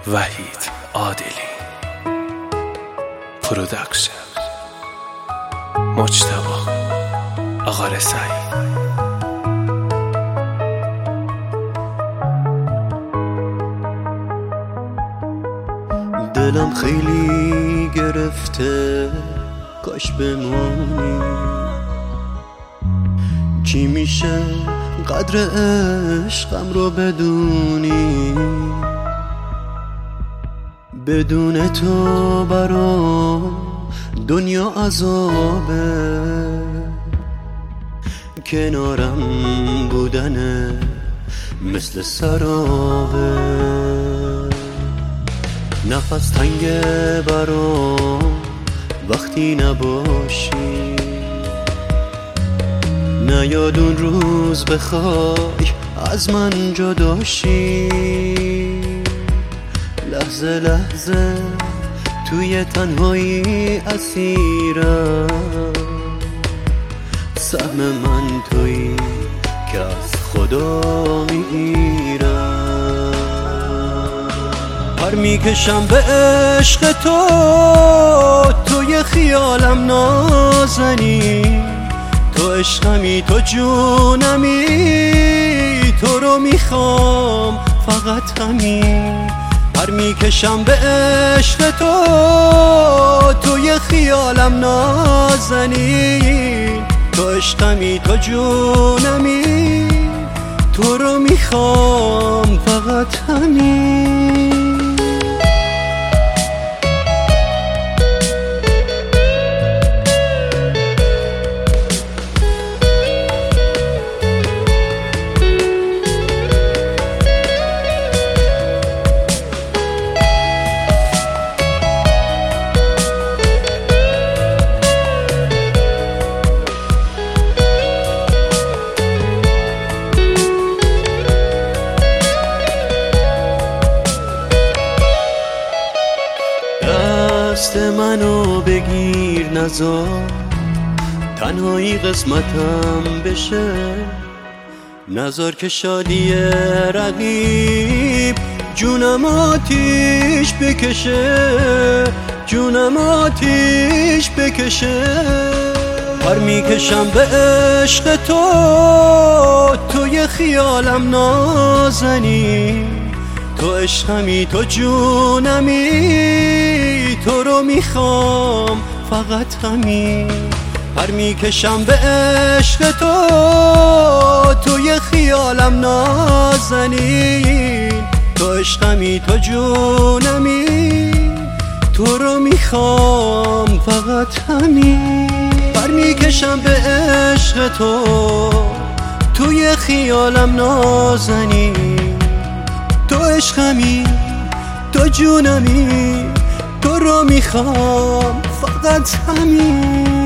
وحید عادلی پروداکشن مجتبی آقا رسایی. دلم خیلی گرفته کاش بمونی، چی میشه قدر عشقم رو بدونی، بدون تو برام دنیا عذابه، کنارم بودنه مثل سرابه، نفس تنگه برام وقتی نباشی، نیاد اون روز بخوای از من جداشی، لحظه لحظه توی تنهایی اسیرم، سهم من تویی که از خدا میگیرم، پر میکشم به عشق تو، توی خیالم نازنی، تو عشقمی تو جونمی، تو رو میخوام فقط همین، پر میکشم به عشق تو، توی خیالم نازنین، تو عشقمی تو جونمی، تو رو میخوام فقط همین. دست منو بگیر نذار تنهایی قسمتم بشه، نذار که شادی رقیب جونم آتیش بکشه، جونم آتیش بکشه، پر میکشم به عشق تو، توی خیالم نازنی، تو عشقمی تو جونمی، تو رو میخوام فقط همین، پر میکشم به عشق تو، توی خیالم نازنین، تو عشقمی تو جونمی، تو رو میخوام فقط همین، پر میکشم به عشق تو، توی خیالم نازنین، تو عشقمی تو جونمی، تو رو میخوام فقط همین.